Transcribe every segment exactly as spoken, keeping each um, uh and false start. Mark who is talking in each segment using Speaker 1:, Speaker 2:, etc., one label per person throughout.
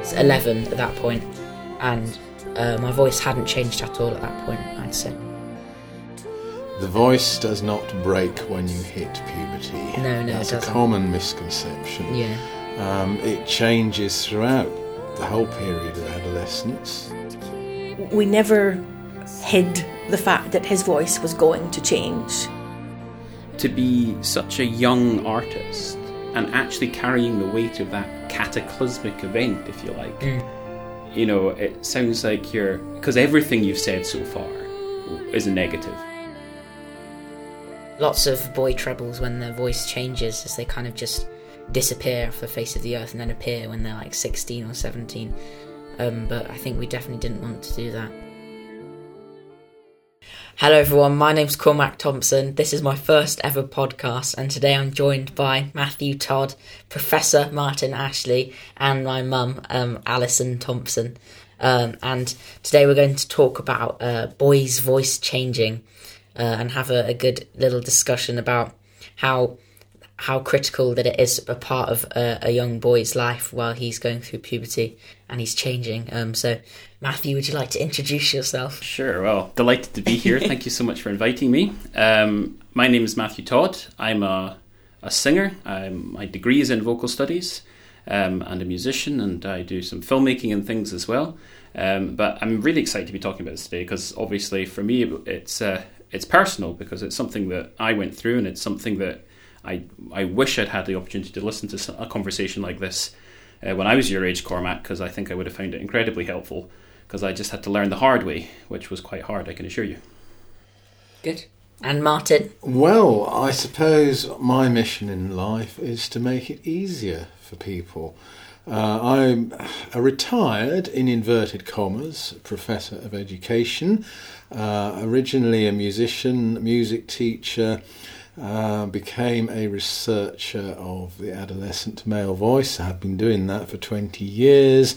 Speaker 1: eleven at that point, and uh, my voice hadn't changed at all at that point, I'd say.
Speaker 2: The voice does not break when you hit puberty.
Speaker 1: No, no,
Speaker 2: That's
Speaker 1: it doesn't.
Speaker 2: a common misconception.
Speaker 1: Yeah.
Speaker 2: Um, it changes throughout the whole period of adolescence.
Speaker 3: We never hid the fact that his voice was going to change.
Speaker 4: To be such a young artist and actually carrying the weight of that cataclysmic event, if you like,
Speaker 1: Mm.
Speaker 4: you know, it sounds like you're... Because everything you've said so far is a negative.
Speaker 1: Lots of boy trebles when their voice changes, as they kind of just disappear off the face of the earth and then appear when they're like sixteen or seventeen. Um, but I think we definitely didn't want to do that. Hello everyone, my name's Cormac Thompson. This is my first ever podcast, and today I'm joined by Matthew Todd, Professor Martin Ashley, and my mum, um, Alison Thompson. Um, and today we're going to talk about uh, boys' voice changing uh, and have a, a good little discussion about how how critical that it is a part of a, a young boy's life while he's going through puberty and he's changing. Um, so, Matthew, would you like to introduce yourself?
Speaker 4: Sure, well, delighted to be here. Thank you so much for inviting me. Um, my name is Matthew Todd. I'm a, a singer. I'm, my degree is in vocal studies um, and a musician, and I do some filmmaking and things as well. Um, but I'm really excited to be talking about this today because obviously for me it's uh, it's personal because it's something that I went through, and it's something that I I wish I'd had the opportunity to listen to a conversation like this uh, when I was your age, Cormac, because I think I would have found it incredibly helpful, because I just had to learn the hard way, which was quite hard, I can assure you.
Speaker 1: Good. And Martin?
Speaker 2: Well, I suppose my mission in life is to make it easier for people. Uh, I'm a retired, in inverted commas, professor of education, uh, originally a musician, music teacher, Uh, became a researcher of the adolescent male voice. I've been doing that for twenty years,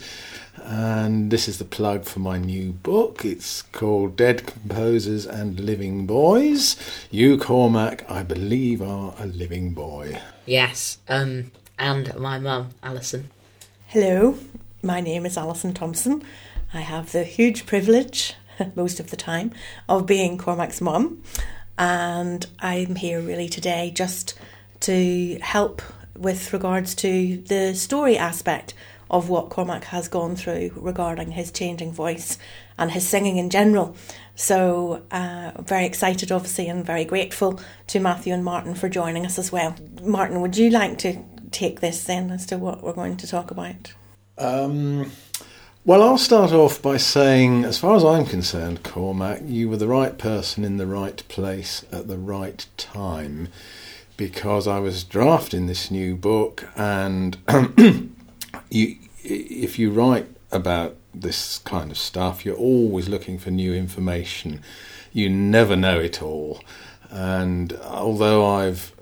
Speaker 2: and this is the plug for my new book. It's called Dead Composers and Living Boys. You, Cormac, I believe are a living boy.
Speaker 1: Yes. Um, and my mum, Alison.
Speaker 3: Hello, my name is Alison Thompson. I have the huge privilege, most of the time, of being Cormac's mum. And I'm here really today just to help with regards to the story aspect of what Cormac has gone through regarding his changing voice and his singing in general. So uh, I'm very excited, obviously, and very grateful to Matthew and Martin for joining us as well. Martin, would you like to take this then as to what we're going to talk about?
Speaker 2: Um... Well, I'll start off by saying, as far as I'm concerned, Cormac, you were the right person in the right place at the right time, because I was drafting this new book, and you, if you write about this kind of stuff, you're always looking for new information. You never know it all. And although I've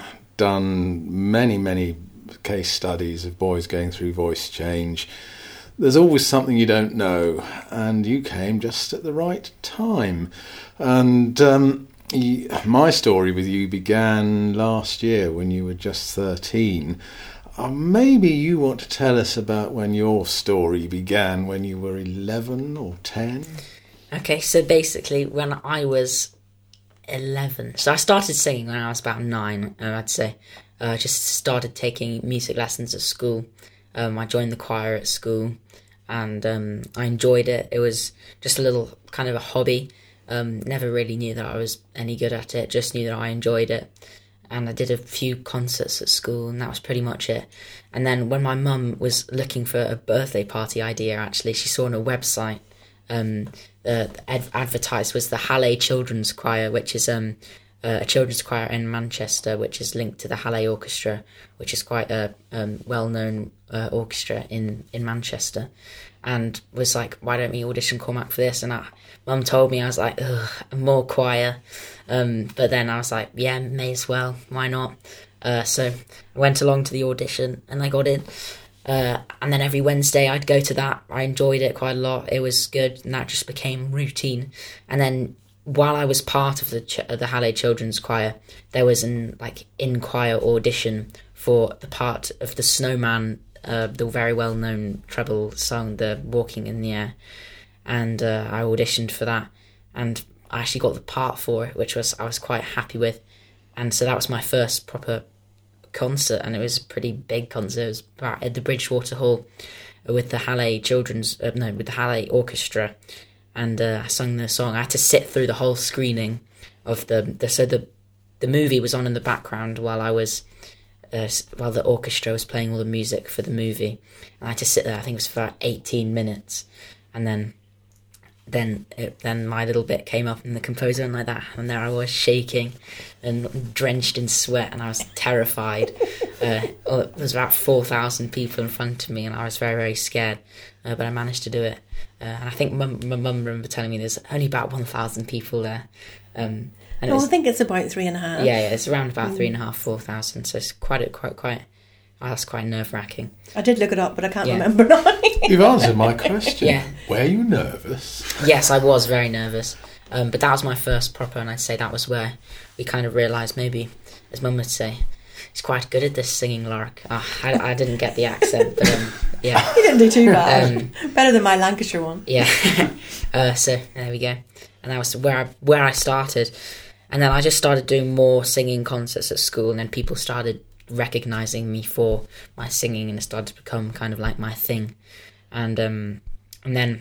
Speaker 2: done many, many case studies of boys going through voice change, there's always something you don't know, and you came just at the right time. And um, you, my story with you began last year when you were just thirteen. Uh, maybe you want to tell us about when your story began, when you were eleven or ten?
Speaker 1: Okay, so basically when I was eleven, so I started singing when I was about nine, uh, I'd say. I uh, just started taking music lessons at school. Um, I joined the choir at school, and um, I enjoyed it. It was just a little kind of a hobby. Um, never really knew that I was any good at it, just knew that I enjoyed it. And I did a few concerts at school, and that was pretty much it. And then when my mum was looking for a birthday party idea, actually, she saw on a website, um, uh, ad- advertised was the Halle Children's Choir, which is um, uh, a children's choir in Manchester, which is linked to the Halle Orchestra, which is quite a um, well-known uh, orchestra in, in Manchester, and was like, why don't we audition Cormac for this? And I, Mum told me, I was like, ugh, more choir. Um, but then I was like, yeah, may as well, why not? Uh, so I went along to the audition and I got in. Uh, and then every Wednesday I'd go to that. I enjoyed it quite a lot. It was good, and that just became routine. And then while I was part of the ch- the Halle Children's Choir, there was an like in choir audition for the part of the Snowman uh, the very well-known treble song, the Walking in the Air, and uh, I auditioned for that, and I actually got the part for it, which was I was quite happy with, and so that was my first proper concert, and it was a pretty big concert. It was about at the Bridgewater Hall with the Halle Children's, uh, no, with the Halle Orchestra, and uh, I sung the song. I had to sit through the whole screening of the, the so the the movie was on in the background while I was uh, while the orchestra was playing all the music for the movie, and I had to sit there. I think it was for about eighteen minutes, and then then it, then my little bit came up, and the composer and like that, and there I was shaking and drenched in sweat, and I was terrified. uh, there was about four thousand people in front of me, and I was very very scared, uh, but I managed to do it. Uh, and I think mum, my mum remember telling me there's only about one thousand people there. Um, and
Speaker 3: No,
Speaker 1: it was,
Speaker 3: I think it's about three and a half.
Speaker 1: yeah, yeah, it's around about three and a half, four thousand. So it's quite, a, quite, quite. Oh, that's quite nerve wracking.
Speaker 3: I did look it up, but I can't
Speaker 1: Yeah.
Speaker 3: remember now.
Speaker 2: You've answered my question.
Speaker 1: Yeah.
Speaker 2: Were you nervous?
Speaker 1: Yes, I was very nervous, um, but that was my first proper, and I'd say that was where we kind of realised maybe, as Mum would say, he's quite good at this singing lark. Oh, I, I didn't get the accent, but um, yeah.
Speaker 3: You didn't do too bad.
Speaker 1: Um,
Speaker 3: Better than my Lancashire one.
Speaker 1: Yeah. uh, so there we go. And that was where I, where I started. And then I just started doing more singing concerts at school, and then people started recognising me for my singing, and it started to become kind of like my thing. And um, and then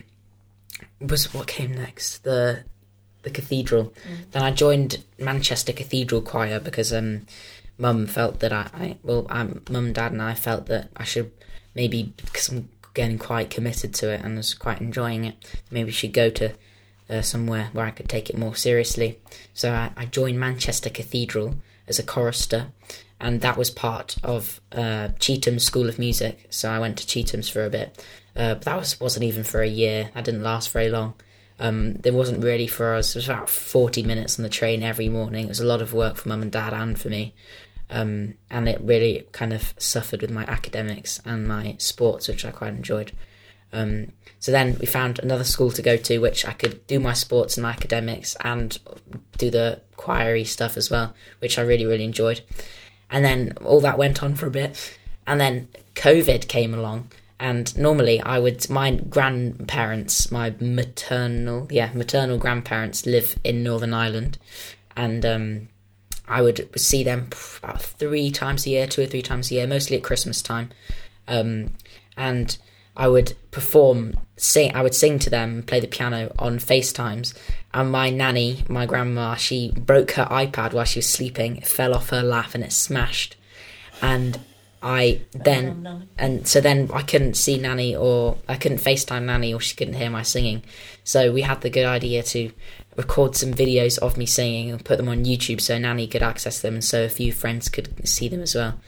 Speaker 1: was what came next? The the cathedral. Mm. Then I joined Manchester Cathedral Choir because um, Mum felt that I, I well, um, Mum, Dad, and I felt that I should maybe, because I'm getting quite committed to it and was quite enjoying it, maybe should go to uh, somewhere where I could take it more seriously. So I, I joined Manchester Cathedral as a chorister, and that was part of uh, Cheetham's School of Music. So I went to Cheetham's for a bit, uh, but that was, wasn't even for a year. That didn't last very long. Um, there wasn't really for us. It was about forty minutes on the train every morning. It was a lot of work for Mum and Dad and for me. Um, and it really kind of suffered with my academics and my sports, which I quite enjoyed. Um, so then we found another school to go to, which I could do my sports and my academics and do the choir-y stuff as well, which I really, really enjoyed. And then all that went on for a bit. And then COVID came along. And normally I would, my grandparents, my maternal, yeah, maternal grandparents live in Northern Ireland. And um, I would see them about three times a year, two or three times a year, mostly at Christmas time. Um, and I would perform, sing, I would sing to them, play the piano on FaceTimes. And my nanny, my grandma, she broke her iPad while she was sleeping. It fell off her lap and it smashed. And I then, and so then I couldn't see Nanny, or I couldn't FaceTime Nanny, or she couldn't hear my singing. So we had the good idea to record some videos of me singing and put them on YouTube so Nanny could access them, and so a few friends could see them as well.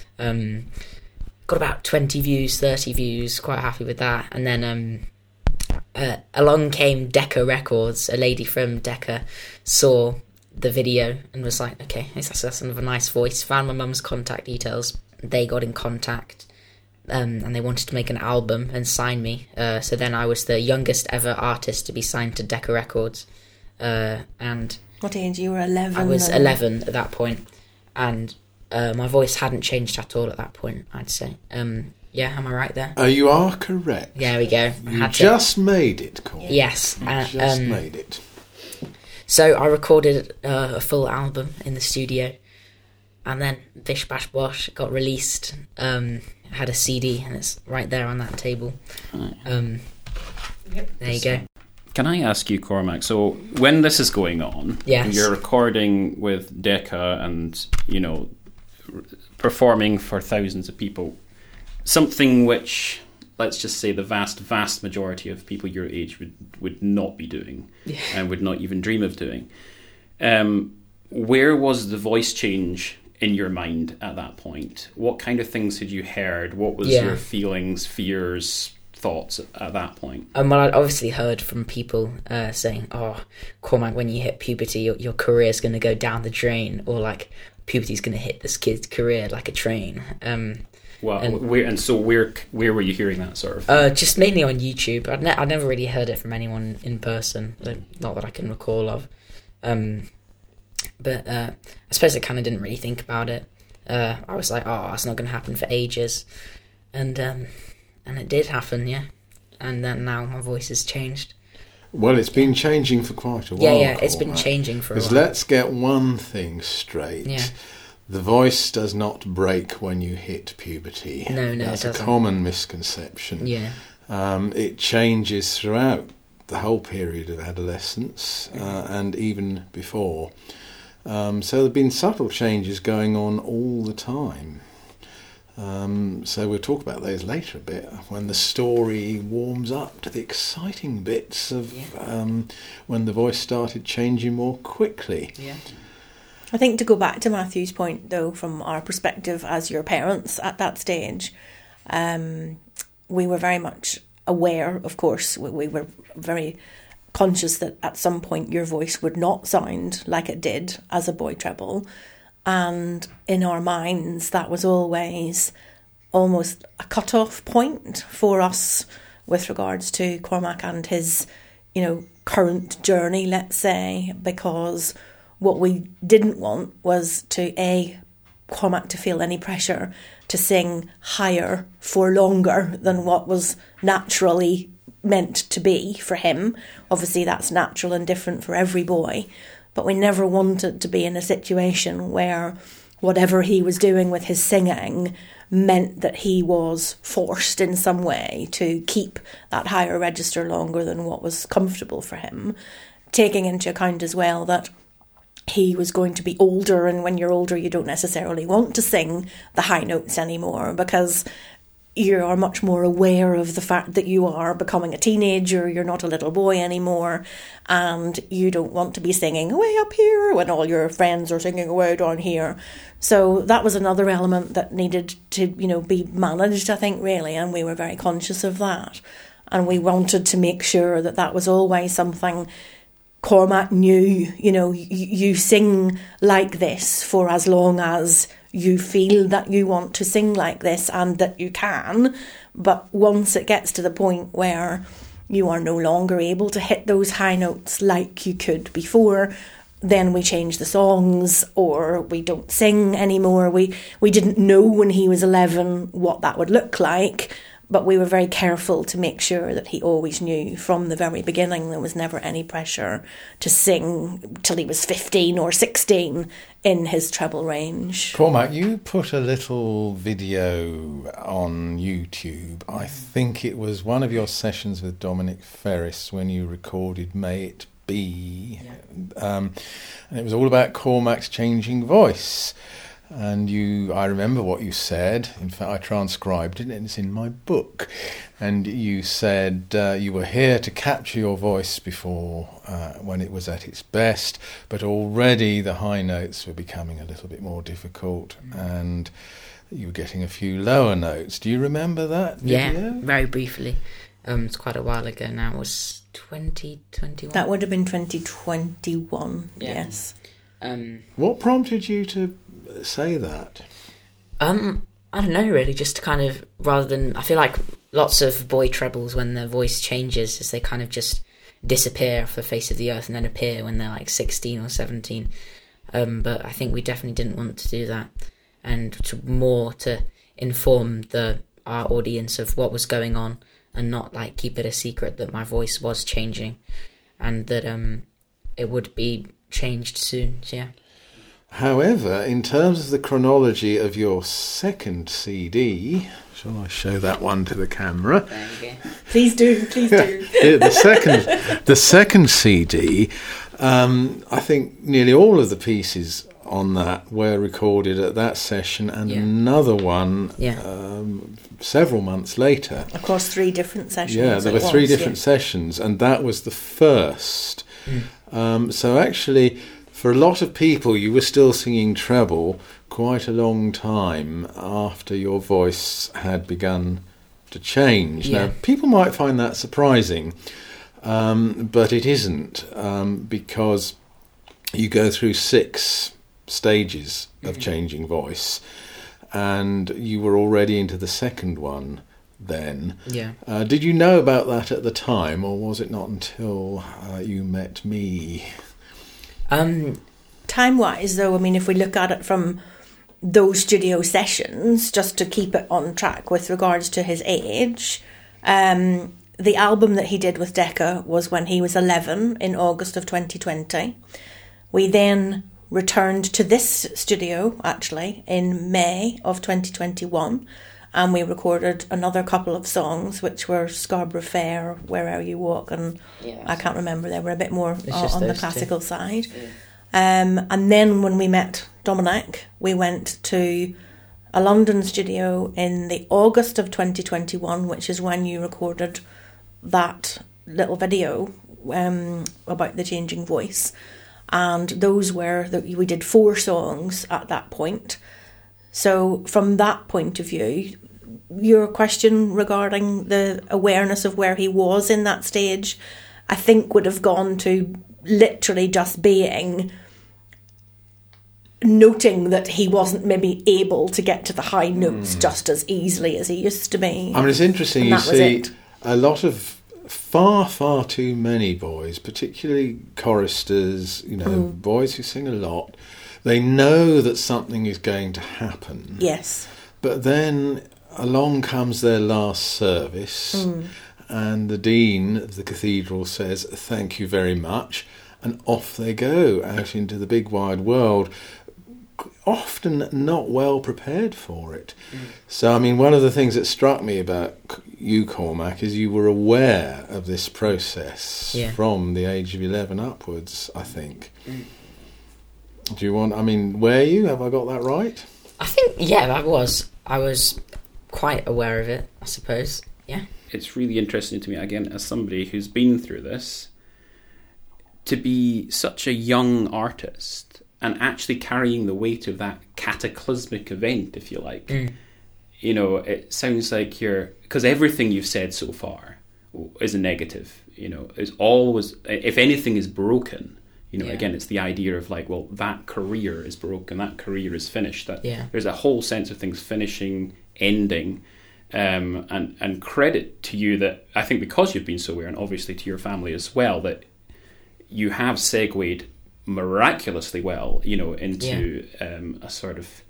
Speaker 1: Um, got about twenty views, thirty views, quite happy with that. And then um, uh, along came Decca Records. A lady from Decca saw the video and was like, okay, that's, that's another nice voice. Found my mum's contact details. They got in contact, um, and they wanted to make an album and sign me. Uh, so then I was the youngest ever artist to be signed to Decca Records. Uh, and
Speaker 3: what age? You were eleven.
Speaker 1: I was
Speaker 3: then?
Speaker 1: eleven at that point, and uh, my voice hadn't changed at all at that point, I'd say. Um, yeah, am I right there?
Speaker 2: Uh, you are correct.
Speaker 1: There we go.
Speaker 2: You
Speaker 1: Had
Speaker 2: just to... made it, Corey.
Speaker 1: Yes.
Speaker 2: You
Speaker 1: uh,
Speaker 2: just
Speaker 1: um,
Speaker 2: made it.
Speaker 1: So I recorded uh, a full album in the studio. And then Bish Bash Bosh got released, um, had a C D, and it's right there on that table. Um,
Speaker 3: yep.
Speaker 1: There you go.
Speaker 4: Can I ask you, Cormac, so when this is going on,
Speaker 1: yes.
Speaker 4: You're recording with Decca and, you know, r- performing for thousands of people, something which, let's just say the vast, vast majority of people your age would, would not be doing
Speaker 1: yeah.
Speaker 4: and would not even dream of doing. Um, where was the voice change in your mind at that point? What kind of things had you heard? What was
Speaker 1: yeah.
Speaker 4: your feelings, fears, thoughts at, at that point?
Speaker 1: Um, well, I'd obviously heard from people uh, saying, oh, Cormac, when you hit puberty, your, your career's going to go down the drain, or like, puberty's going to hit this kid's career like a train. Um,
Speaker 4: well,
Speaker 1: and,
Speaker 4: where, and so where where were you hearing that sort of thing?
Speaker 1: Uh, just mainly on YouTube. I'd, ne- I'd never really heard it from anyone in person, not that I can recall of. Um... But uh, I suppose I kind of didn't really think about it. Uh, I was like, oh, that's not going to happen for ages. and um, and it did happen, yeah. And then now my voice has changed.
Speaker 2: Well, it's been changing for quite a while.
Speaker 1: Yeah, yeah, it's been
Speaker 2: Cormac.
Speaker 1: changing for a
Speaker 2: Because
Speaker 1: while.
Speaker 2: let's get one thing straight.
Speaker 1: Yeah.
Speaker 2: The voice does not break when you hit puberty.
Speaker 1: No, no,
Speaker 2: That's
Speaker 1: it
Speaker 2: a
Speaker 1: doesn't.
Speaker 2: common misconception.
Speaker 1: Yeah,
Speaker 2: Um, it changes throughout the whole period of adolescence uh, and even before. Um, so there have been subtle changes going on all the time. Um, so we'll talk about those later a bit when the story warms up to the exciting bits of
Speaker 1: Yeah.
Speaker 2: um, when the voice started changing more quickly.
Speaker 1: yeah.
Speaker 3: I think to go back to Matthew's point, though, from our perspective as your parents at that stage, um, we were very much aware, of course, we, we were very conscious that at some point your voice would not sound like it did as a boy treble. And in our minds, that was always almost a cut-off point for us with regards to Cormac and his, you know, current journey, let's say, because what we didn't want was to, A, Cormac to feel any pressure to sing higher for longer than what was naturally meant to be for him. Obviously, that's natural and different for every boy. But we never wanted to be in a situation where whatever he was doing with his singing meant that he was forced in some way to keep that higher register longer than what was comfortable for him. Taking into account as well that he was going to be older, and when you're older you don't necessarily want to sing the high notes anymore because you are much more aware of the fact that you are becoming a teenager, you're not a little boy anymore, and you don't want to be singing away up here when all your friends are singing away down here. So that was another element that needed to, you know, be managed, I think, really, and we were very conscious of that. And we wanted to make sure that that was always something Cormac knew, you know, you, you sing like this for as long as you feel that you want to sing like this and that you can. But once it gets to the point where you are no longer able to hit those high notes like you could before, then we change the songs or we don't sing anymore. We, we didn't know when he was eleven what that would look like, but we were very careful to make sure that he always knew from the very beginning there was never any pressure to sing till he was fifteen or sixteen in his treble range.
Speaker 2: Cormac, you put a little video on YouTube. I think it was one of your sessions with Dominic Ferris when you recorded May It Be. Yeah. Um, and it was all about Cormac's changing voice. And you, I remember what you said. In fact, I transcribed it, and it's in my book. And you said uh, you were here to capture your voice before, uh, when it was at its best, but already the high notes were becoming a little bit more difficult, and you were getting a few lower notes. Do you remember that video?
Speaker 1: Yeah, very briefly. Um, it's quite a while ago now. It was twenty twenty-one.
Speaker 3: That would have been twenty twenty-one,
Speaker 1: Yeah.
Speaker 3: yes.
Speaker 1: Um,
Speaker 2: What prompted you to say that?
Speaker 1: Um, I don't know, really. Just to kind of, rather than, I feel like lots of boy trebles, when their voice changes, is they kind of just disappear off the face of the earth and then appear when they're like sixteen or seventeen. Um, but I think we definitely didn't want to do that, and to more to inform the our audience of what was going on, and not like keep it a secret that my voice was changing, and that um it would be changed soon. So, yeah.
Speaker 2: However, in terms of the chronology of your second C D, shall I show that one to the camera?
Speaker 1: There you go.
Speaker 3: Please do, please do.
Speaker 2: the, the second, the second C D, um, I think nearly all of the pieces on that were recorded at that session, and
Speaker 1: Yeah.
Speaker 2: another one
Speaker 1: Yeah.
Speaker 2: um, several months later.
Speaker 3: Across three different sessions.
Speaker 2: Yeah, there
Speaker 3: it
Speaker 2: were three
Speaker 3: was,
Speaker 2: different
Speaker 3: yeah.
Speaker 2: sessions, and that was the first.
Speaker 1: Mm.
Speaker 2: Um, so actually, for a lot of people, you were still singing treble quite a long time after your voice had begun to change.
Speaker 1: Yeah.
Speaker 2: Now, people might find that surprising, um, but it isn't, um, because you go through six stages of
Speaker 1: Mhm.
Speaker 2: changing voice, and you were already into the second one then.
Speaker 1: Yeah.
Speaker 2: Uh, did you know about that at the time, or was it not until uh, you met me?
Speaker 1: Um.
Speaker 3: Time-wise, though, I mean, if we look at it from those studio sessions, just to keep it on track with regards to his age, um, the album that he did with Decca was when he was eleven in August of twenty twenty. We then returned to this studio, actually, in May of twenty twenty-one, and we recorded another couple of songs, which were Scarborough Fair, Wherever You Walk, and yeah, I can't remember, they were a bit more uh, on the classical two. side. Yeah. Um, and then when we met Dominic, we went to a London studio in the August of twenty twenty-one, which is when you recorded that little video um, about the changing voice. And those were, that we did four songs at that point. So from that point of view, your question regarding the awareness of where he was in that stage, I think would have gone to literally just being, noting that he wasn't maybe able to get to the high notes mm. just as easily as he used to be.
Speaker 2: I mean, it's interesting, you see a lot of far, far too many boys, particularly choristers, you know, mm. boys who sing a lot, they know that something is going to happen.
Speaker 3: Yes.
Speaker 2: But then along comes their last service mm. and the dean of the cathedral says, thank you very much, and off they go out into the big wide world, often not well prepared for it. Mm. So, I mean, one of the things that struck me about you, Cormac, is you were aware of this process yeah. from the age of eleven upwards, I think. Mm. Do you want, I mean, were you? Have I got that right?
Speaker 1: I think, yeah, I was. I was quite aware of it, I suppose, yeah.
Speaker 4: It's really interesting to me, again, as somebody who's been through this, to be such a young artist and actually carrying the weight of that cataclysmic event, if you like. Mm. You know, it sounds like you're... Because everything you've said so far is a negative, you know. It's always... If anything is broken, you know, yeah. again, it's the idea of like, well, that career is broken, that career is finished. That
Speaker 1: yeah.
Speaker 4: There's a whole sense of things finishing, ending, um, and, and credit to you that, I think because you've been so aware, and obviously to your family as well, that you have segued miraculously well, you know, into yeah. um, a sort of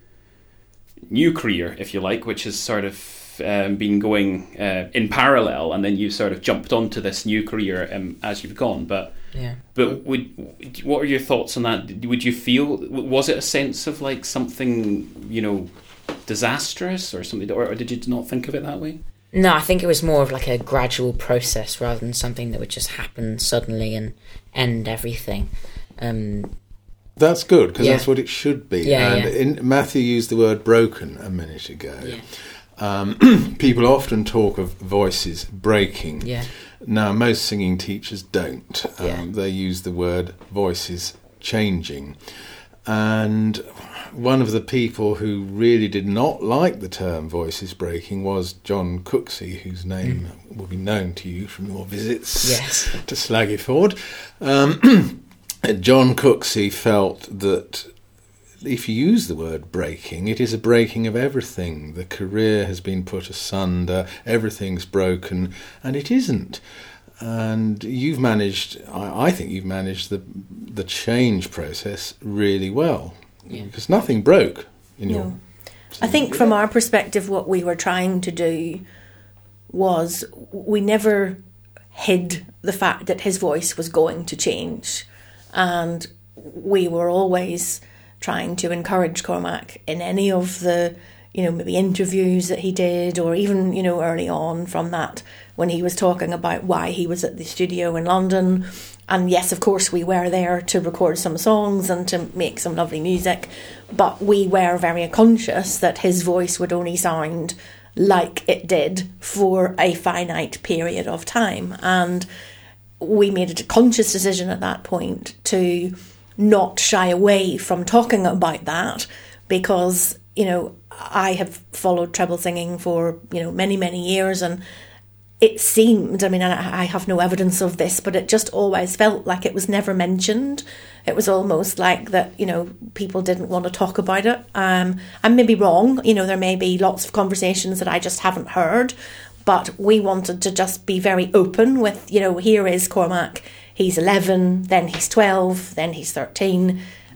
Speaker 4: new career, if you like, which has sort of um, been going uh, in parallel, and then you sort of jumped onto this new career um, as you've gone. But
Speaker 1: yeah.
Speaker 4: but would what are your thoughts on that? Would you feel, was it a sense of like something, you know, disastrous or something, or, or did you not think of it that way?
Speaker 1: No, I think it was more of like a gradual process rather than something that would just happen suddenly and end everything. Um,
Speaker 2: that's good, because yeah. that's what it should be.
Speaker 1: Yeah,
Speaker 2: and
Speaker 1: yeah.
Speaker 2: In, Matthew used the word broken a minute ago.
Speaker 1: Yeah.
Speaker 2: Um, people often talk of voices breaking.
Speaker 1: Yeah.
Speaker 2: Now, most singing teachers don't. Um,
Speaker 1: yeah.
Speaker 2: They use the word voices changing. And one of the people who really did not like the term voices breaking was John Cooksey, whose name mm. will be known to you from your visits
Speaker 1: yes.
Speaker 2: to Slaggyford. Um, John Cooksey felt that if you use the word breaking, it is a breaking of everything. The career has been put asunder, everything's broken, and it isn't. And you've managed, I, I think you've managed the the change process really well.
Speaker 1: Yeah.
Speaker 2: Because nothing broke in
Speaker 3: no.
Speaker 2: your...
Speaker 3: I think from our perspective, what we were trying to do was we never hid the fact that his voice was going to change. And we were always trying to encourage Cormac in any of the, you know, maybe interviews that he did, or even, you know, early on from that, when he was talking about why he was at the studio in London. And yes, of course, we were there to record some songs and to make some lovely music, but we were very conscious that his voice would only sound like it did for a finite period of time. And we made a conscious decision at that point to not shy away from talking about that, because, you know, I have followed treble singing for, you know, many, many years, and it seemed, I mean, I have no evidence of this, but it just always felt like it was never mentioned. It was almost like that, you know, people didn't want to talk about it. Um, I may be wrong, you know, there may be lots of conversations that I just haven't heard, but we wanted to just be very open with, you know, here is Cormac, he's eleven, then he's twelve, then he's thirteen,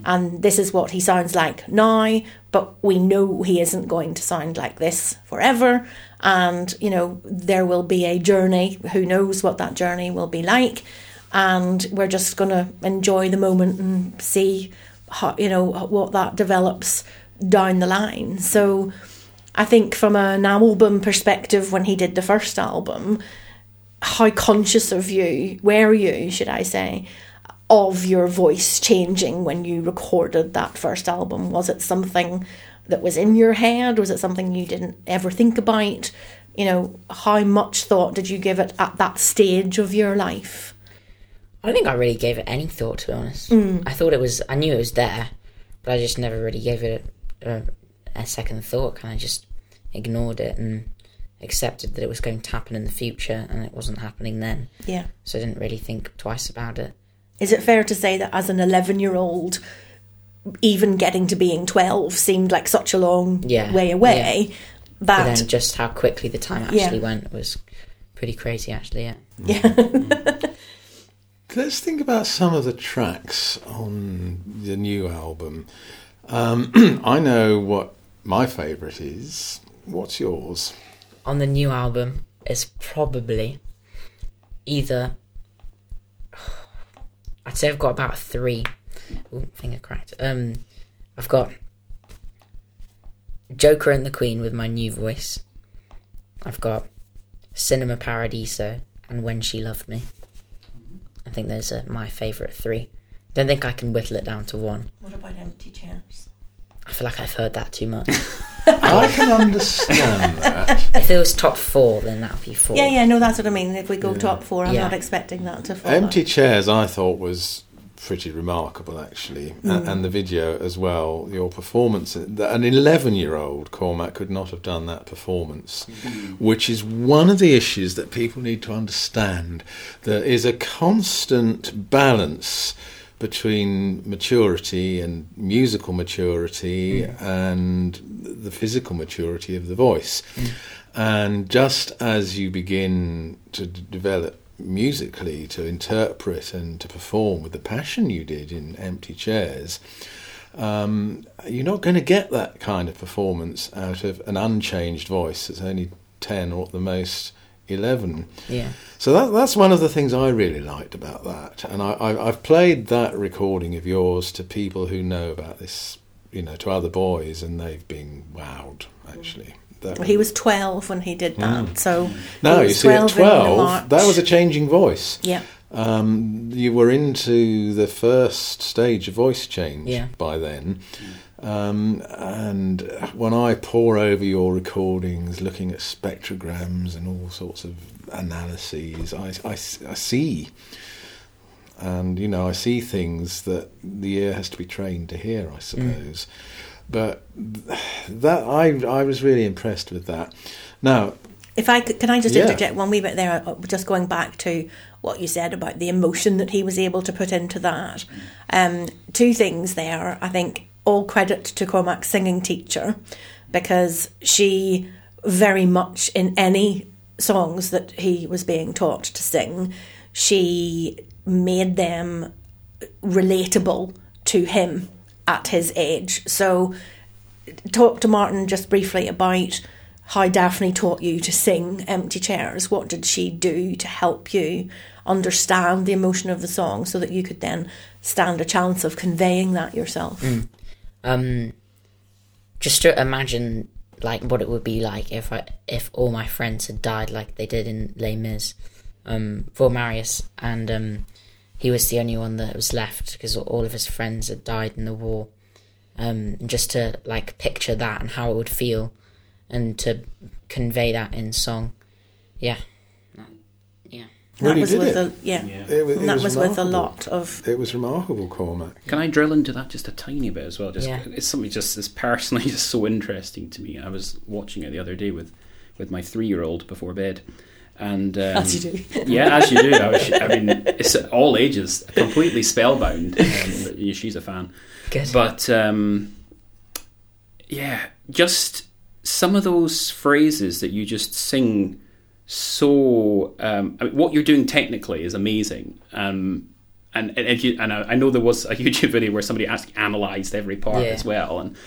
Speaker 3: and this is what he sounds like now, but we know he isn't going to sound like this forever, and, you know, there will be a journey. Who knows what that journey will be like, and we're just going to enjoy the moment and see how, you know, what that develops down the line. So I think from an album perspective, when he did the first album, how conscious of you were you, should I say, of your voice changing when you recorded that first album? Was it something that was in your head? Was it something you didn't ever think about? You know, how much thought did you give it at that stage of your life?
Speaker 1: I don't think I really gave it any thought, to be honest.
Speaker 3: Mm.
Speaker 1: I thought it was, I knew it was there, but I just never really gave it a, a, a second thought. Kind of just ignored it and accepted that it was going to happen in the future, and it wasn't happening then.
Speaker 3: Yeah.
Speaker 1: So I didn't really think twice about it.
Speaker 3: Is it fair to say that as an eleven-year-old, even getting to being twelve seemed like such a long
Speaker 1: yeah.
Speaker 3: way away?
Speaker 1: Yeah.
Speaker 3: That
Speaker 1: But then just how quickly the time actually
Speaker 3: Yeah.
Speaker 1: went was pretty crazy, actually, yeah.
Speaker 3: Yeah.
Speaker 2: Let's think about some of the tracks on the new album. Um, I know what my favourite is. What's yours?
Speaker 1: On the new album, it's probably either... I'd say I've got about three. Ooh, finger cracked. Um, I've got Joker and the Queen with my new voice. I've got Cinema Paradiso and When She Loved Me. I think those are my favourite three. Don't think I can whittle it down to one.
Speaker 3: What about Empty Chairs?
Speaker 1: I feel like I've heard that too much.
Speaker 2: I can understand that.
Speaker 1: If it was top four, then that would be four.
Speaker 3: Yeah, yeah, no, that's what I mean. If we go
Speaker 2: Yeah.
Speaker 3: top four, I'm
Speaker 1: Yeah.
Speaker 3: not expecting that to follow.
Speaker 2: Empty Chairs, I thought, was pretty remarkable, actually.
Speaker 3: Mm.
Speaker 2: A- and the video as well, your performance. An eleven-year-old Cormac could not have done that performance, which is one of the issues that people need to understand. There is a constant balance between maturity and musical maturity mm. and the physical maturity of the voice. Mm. And just as you begin to d- develop musically, to interpret and to perform with the passion you did in Empty Chairs, um, you're not going to get that kind of performance out of an unchanged voice that's only ten or at the most eleven.
Speaker 1: Yeah.
Speaker 2: So that, that's one of the things I really liked about that. And I, I, I've played that recording of yours to people who know about this, you know, to other boys, and they've been wowed, actually. That,
Speaker 3: Well, he was twelve when he did that,
Speaker 2: Mm.
Speaker 3: so
Speaker 2: no,
Speaker 3: he
Speaker 2: you
Speaker 3: was
Speaker 2: see, at
Speaker 3: in
Speaker 2: twelve,
Speaker 3: March.
Speaker 2: that was a changing voice.
Speaker 3: Yeah.
Speaker 2: Um, you were into the first stage of voice change
Speaker 1: Yeah.
Speaker 2: by then. Um, and when I pore over your recordings, looking at spectrograms and all sorts of analyses, I, I, I see. And, you know, I see things that the ear has to be trained to hear, I suppose. Mm. But that I I was really impressed with that. Now,
Speaker 3: if I could, can I just
Speaker 2: yeah.
Speaker 3: interject one wee bit there? Just going back to what you said about the emotion that he was able to put into that. Um, two things there. I think all credit to Cormac's singing teacher, because she very much in any songs that he was being taught to sing, she made them relatable to him at his age. So talk to Martin just briefly about how Daphne taught you to sing Empty Chairs. What did she do to help you understand the emotion of the song so that you could then stand a chance of conveying that yourself?
Speaker 1: Mm. Um, just to imagine like what it would be like if I, if all my friends had died like they did in Les Mis um, for Marius, and um, he was the only one that was left because all of his friends had died in the war. Um, and just to like picture that and how it would feel, and to convey that in song, yeah, yeah.
Speaker 3: That
Speaker 2: really
Speaker 3: was
Speaker 2: did
Speaker 3: with
Speaker 2: it?
Speaker 3: a yeah.
Speaker 4: Yeah.
Speaker 2: It, was- it
Speaker 3: And that
Speaker 2: was,
Speaker 3: was with a
Speaker 2: remarkable.
Speaker 3: lot of
Speaker 2: It was remarkable, Cormac.
Speaker 4: Can I drill into that just a tiny bit as well? Just
Speaker 1: Yeah.
Speaker 4: it's something just is personally just so interesting to me. I was watching it the other day with, with my three-year-old before bed, and um,
Speaker 3: as you do.
Speaker 4: yeah, as you do. I, was, I mean, it's all ages, completely spellbound. Um, she's a fan,
Speaker 1: Good.
Speaker 4: but um, yeah, just some of those phrases that you just sing. So um, I mean, what you're doing technically is amazing. Um, and and, and, you, and I, I know there was a YouTube video where somebody actually analysed every part
Speaker 1: Yeah.
Speaker 4: as well, and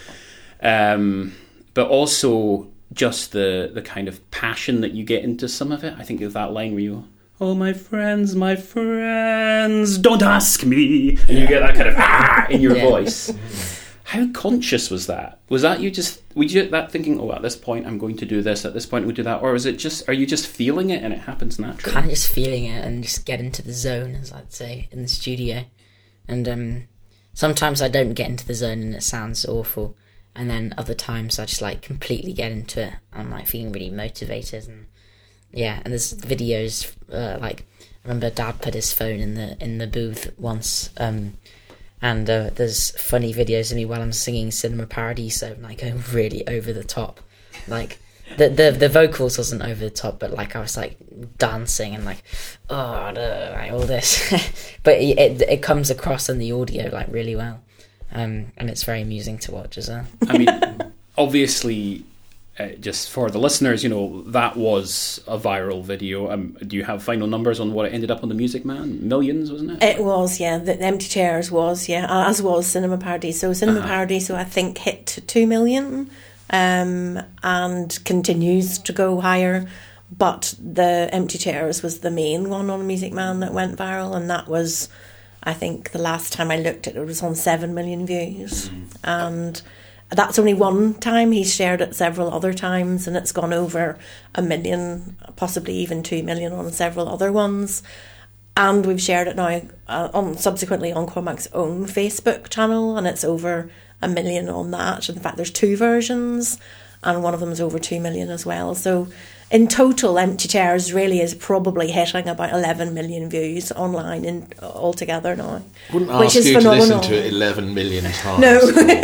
Speaker 4: um, but also just the the kind of passion that you get into some of it. I think of that line where you, oh my friends, my friends, don't ask me, and you get that kind of ah in your
Speaker 1: Yeah.
Speaker 4: voice. How conscious was that? Was that you just, were you that thinking, oh, at this point I'm going to do this, at this point we do that, or is it just, are you just feeling it and it happens naturally?
Speaker 1: Kind of just feeling it and just get into the zone, as I'd say, in the studio. And um, sometimes I don't get into the zone and it sounds awful, and then other times I just like completely get into it. I'm like feeling really motivated, and yeah. And there's videos uh, like I remember Dad put his phone in the in the booth once. Um, And uh, there's funny videos of me while I'm singing Cinema Paradiso, and I go really over the top. Like, the, the the vocals wasn't over the top, but like I was like dancing and like, oh, no, like all this. But it, it it comes across in the audio like really well, um, and it's very amusing to watch as well.
Speaker 4: I mean, obviously, uh, just for the listeners, you know, that was a viral video. Um, do you have final numbers on what it ended up on the Music Man? Millions, wasn't it?
Speaker 3: It was, yeah. The, the Empty Chairs was, yeah, as was Cinema Paradiso. Cinema
Speaker 4: Uh-huh.
Speaker 3: Paradiso, I think, hit two million um, and continues to go higher. But the Empty Chairs was the main one on Music Man that went viral, and that was, I think, the last time I looked at it, it was on seven million views. Mm. And that's only one time. He's shared it several other times, and it's gone over a million, possibly even two million on several other ones. And we've shared it now uh, on subsequently on Cormac's own Facebook channel, and it's over a million on that. In fact, there's two versions, and one of them is over two million as well. So in total, Empty Chairs really is probably hitting about eleven million views online in altogether now.
Speaker 2: Wouldn't
Speaker 3: which
Speaker 2: ask
Speaker 3: is
Speaker 2: you
Speaker 3: phenomenal.
Speaker 2: to listen to it eleven million times.
Speaker 3: No.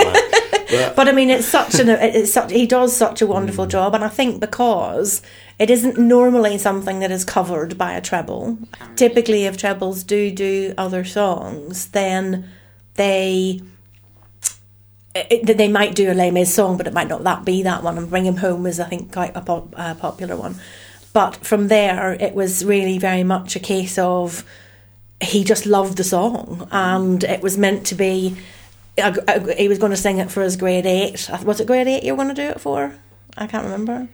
Speaker 2: But,
Speaker 3: But I mean, it's such an it's such he does such a wonderful mm. job, and I think because it isn't normally something that is covered by a treble. Typically, if trebles do do other songs, then they it, they might do a Les Mis song, but it might not that be that one. And Bring Him Home is, I think, quite a pop, uh, popular one. But from there, it was really very much a case of he just loved the song, and it was meant to be. He was going to sing it for his grade eight. Was it grade eight you were going to do it for? I can't remember.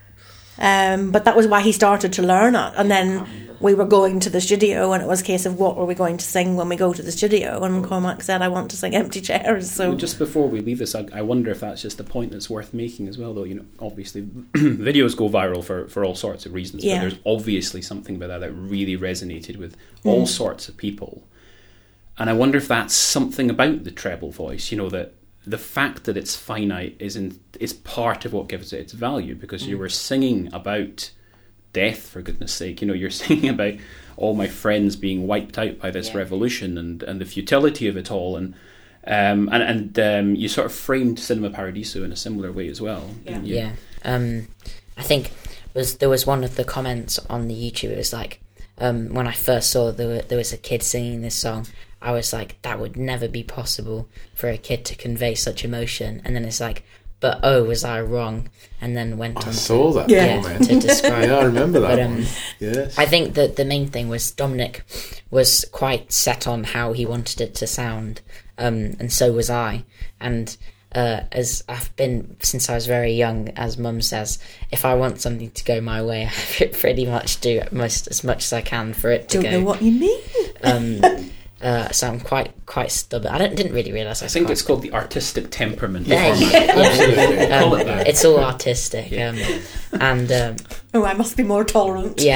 Speaker 3: Um, but that was why he started to learn it. And then we were going to the studio, and it was a case of what were we going to sing when we go to the studio. And Cormac said, I want to sing Empty Chairs. So
Speaker 4: well, just before we leave this, I, I wonder if that's just a point that's worth making as well, though. You know, obviously videos go viral for, for all sorts of reasons,
Speaker 3: yeah.
Speaker 4: but there's obviously something about that that really resonated with all mm. sorts of people. And I wonder if that's something about the treble voice, you know, that the fact that it's finite is in, is part of what gives it its value, because mm. you were singing about death, for goodness sake. You know, you're singing about all my friends being wiped out by this yeah. revolution and, and the futility of it all. And um, and, and um, you sort of framed Cinema Paradiso in a similar way as well.
Speaker 1: Yeah, yeah. Um, I think was there was one of the comments on the YouTube, it was like, um, when I first saw there, were, there was a kid singing this song, I was like, that would never be possible for a kid to convey such emotion. And then it's like, but oh, was I wrong? And then went
Speaker 2: I
Speaker 1: on
Speaker 2: saw
Speaker 1: to,
Speaker 2: that
Speaker 1: yeah,
Speaker 2: comment.
Speaker 1: to describe.
Speaker 2: Yeah, I remember that
Speaker 1: but, um,
Speaker 2: one. Yes.
Speaker 1: I think that the main thing was Dominic was quite set on how he wanted it to sound, um, and so was I. And uh, as I've been since I was very young, as Mum says, if I want something to go my way, I pretty much do most as much as I can for it to
Speaker 3: Don't
Speaker 1: go.
Speaker 3: know what you mean.
Speaker 1: Um, Uh, so I'm quite quite stubborn. I don't, didn't really realise I was
Speaker 4: I think
Speaker 1: quite
Speaker 4: it's called the artistic temperament.
Speaker 1: Yeah,
Speaker 4: format.
Speaker 1: yeah.
Speaker 2: Absolutely.
Speaker 1: Um,
Speaker 4: Call it that.
Speaker 1: it's all artistic.
Speaker 4: Yeah.
Speaker 1: Um, and um,
Speaker 3: Oh, I must be more tolerant.
Speaker 1: yeah.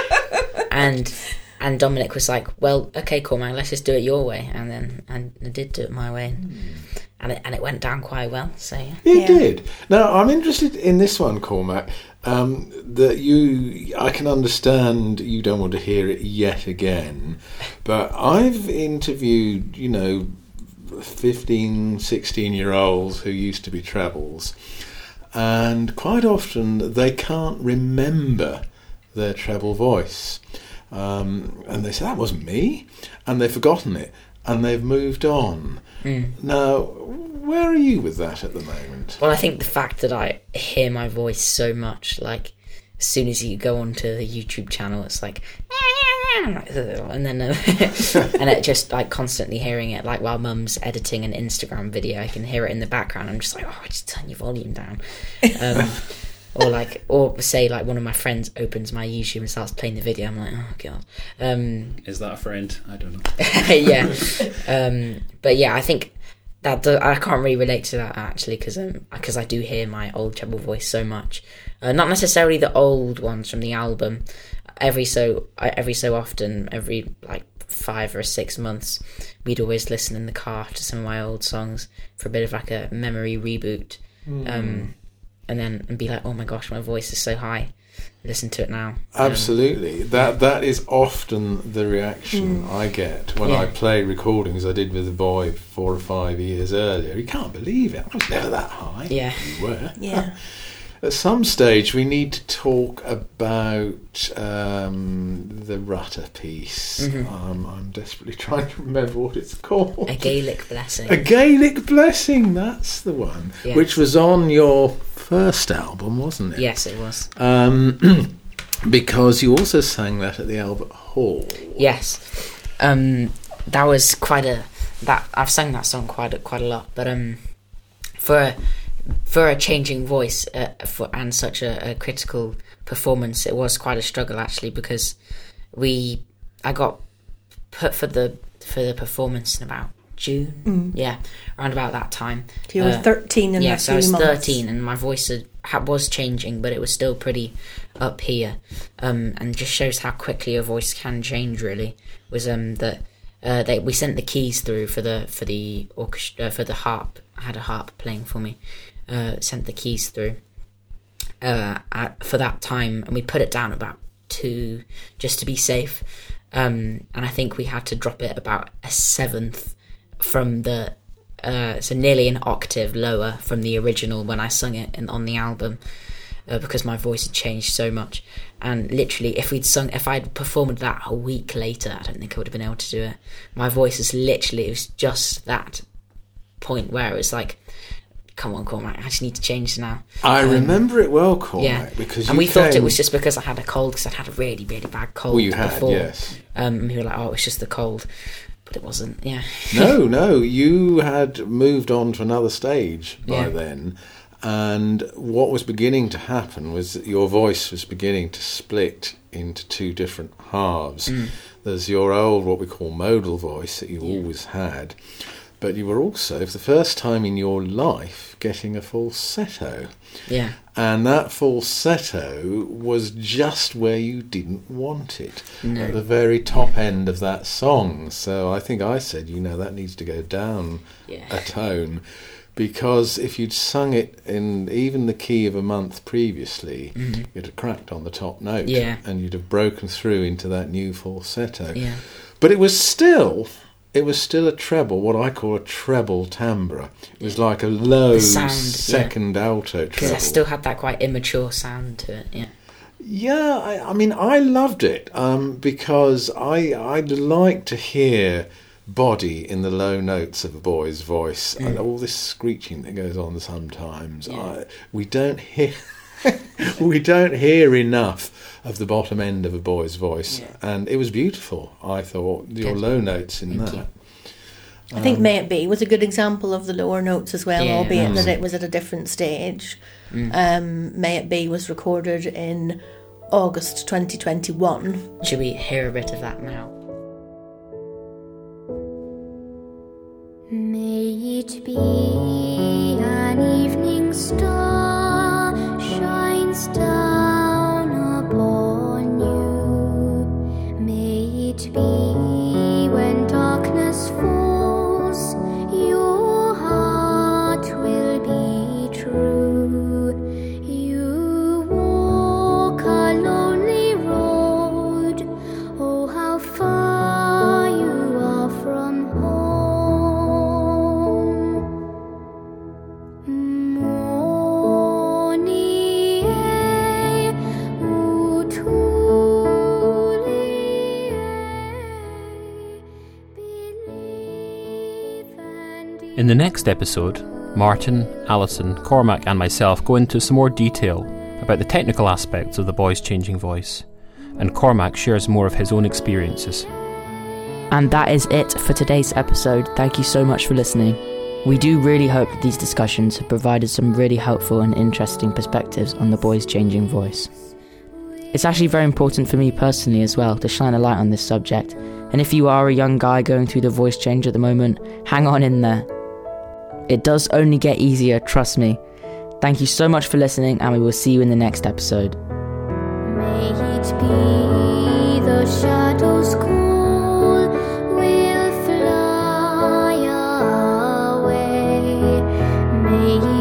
Speaker 1: and and Dominic was like, well, okay, Cormac, let's just do it your way. And then and I did do it my way. And, and, it, and it went down quite well. So yeah.
Speaker 2: It
Speaker 3: Yeah.
Speaker 2: did. Now, I'm interested in this one, Cormac. Um, that you, I can understand you don't want to hear it yet again, but I've interviewed, you know, fifteen, sixteen year olds who used to be trebles, and quite often they can't remember their treble voice, um, and they say, that wasn't me, and they've forgotten it, and they've moved on. Mm. Now, where are you with that at the moment?
Speaker 1: Well, I think the fact that I hear my voice so much, like, as soon as you go onto the YouTube channel, it's like, I'm like, ugh. And then, uh, and it just like constantly hearing it, like while Mum's editing an Instagram video, I can hear it in the background. I'm just like, oh, just turn your volume down. Um, or like, or say like one of my friends opens my YouTube and starts playing the video. I'm like, oh god. Um,
Speaker 4: Is that a friend? I don't know.
Speaker 1: yeah. Um, but yeah, I think that the, I can't really relate to that actually, because um, because I do hear my old treble voice so much. Uh, not necessarily the old ones from the album. Every so every so often, every like five or six months, we'd always listen in the car to some of my old songs for a bit of like a memory reboot. Mm. Um, and then and be like, oh my gosh, my voice is so high. Listen to it now.
Speaker 2: Absolutely. Um, that that is often the reaction mm. I get when yeah. I play recordings I did with the boy four or five years earlier. You can't believe it. I was never that high.
Speaker 1: Yeah.
Speaker 2: You were.
Speaker 3: Yeah.
Speaker 2: At some stage we need to talk about um, the Rutter piece. Mm-hmm. Um, I'm desperately trying to remember what it's called.
Speaker 1: A Gaelic Blessing.
Speaker 2: A Gaelic Blessing, that's the one. Yes. Which was on your first album, wasn't it?
Speaker 1: Yes, it was.
Speaker 2: Um, because you also sang that at the Albert Hall.
Speaker 1: Yes. Um, that was quite a... that I've sung that song quite a, quite a lot, but um, for... A, For a changing voice uh, for and such a, a critical performance, it was quite a struggle actually, because we I got put for the for the performance in about June, mm. yeah, around about that time.
Speaker 3: So you were uh, thirteen in
Speaker 1: yes,
Speaker 3: yeah,
Speaker 1: so I was
Speaker 3: months.
Speaker 1: thirteen, and my voice had, was changing, but it was still pretty up here, um, and just shows how quickly a voice can change. Really, was um that uh, they we sent the keys through for the for the orchestra uh, for the harp. I had a harp playing for me. Uh, sent the keys through uh, at, for that time, and we put it down about two just to be safe, um, and I think we had to drop it about a seventh from the uh, so nearly an octave lower from the original when I sung it in, on the album, uh, because my voice had changed so much. And literally, if we'd sung if I'd performed that a week later, I don't think I would have been able to do it. My voice is literally, it was just that point where it was like, come on, Cormac, I just need to change now.
Speaker 2: I um, remember it well, Cormac,
Speaker 1: yeah.
Speaker 2: because you
Speaker 1: and we
Speaker 2: came...
Speaker 1: thought it was just because I had a cold, because I'd had a really, really bad cold
Speaker 2: well, you had,
Speaker 1: before.
Speaker 2: Yes.
Speaker 1: Um, and we were like, oh, it's just the cold, but it wasn't. Yeah.
Speaker 2: no, no, you had moved on to another stage by
Speaker 1: yeah.
Speaker 2: then, and what was beginning to happen was that your voice was beginning to split into two different halves. Mm. There's your old, what we call modal voice that you yeah. always had. But you were also, for the first time in your life, getting a falsetto.
Speaker 1: Yeah.
Speaker 2: And that falsetto was just where you didn't want it. No. At the very top end of that song. So I think I said, you know, that needs to go down yeah. a tone. Because if you'd sung it in even the key of a month previously, mm-hmm. you'd have cracked on the top note.
Speaker 1: Yeah.
Speaker 2: And you'd have broken through into that new falsetto.
Speaker 1: Yeah.
Speaker 2: But it was still... It was still a treble, what I call a treble timbre. It was like a low sound, second yeah. alto treble.
Speaker 1: Because it still had that quite immature sound to it, yeah.
Speaker 2: Yeah, I, I mean, I loved it um, because I I'd like to hear body in the low notes of a boy's voice mm. and all this screeching that goes on sometimes. Yeah. I, we don't hear... we don't hear enough of the bottom end of a boy's voice, yeah. and it was beautiful. I thought your Good. low notes in
Speaker 1: Thank
Speaker 2: that.
Speaker 1: You.
Speaker 3: I think May It Be was a good example of the lower notes as well,
Speaker 1: yeah.
Speaker 3: albeit
Speaker 2: mm.
Speaker 3: that it was at a different stage.
Speaker 1: Mm.
Speaker 3: Um, May It Be was recorded in August twenty twenty-one.
Speaker 1: Should we hear a bit of that now?
Speaker 5: May it be an evening star shines down upon you. May it be when darkness falls, your heart will be true. You walk a lonely road, oh how far you are from home.
Speaker 4: In the next episode, Martin, Alison, Cormac and myself go into some more detail about the technical aspects of the boy's changing voice.
Speaker 6: and Cormac shares more of his own experiences.
Speaker 1: And that is it for today's episode. Thank you so much for listening. We do really hope that these discussions have provided some really helpful and interesting perspectives on the boy's changing voice. It's actually very important for me personally as well to shine a light on this subject. And if you are a young guy going through the voice change at the moment, hang on in there. It does only get easier, trust me. Thank you so much for listening, and we will see you in the next episode.
Speaker 5: May it be the shadows cool will fly away. May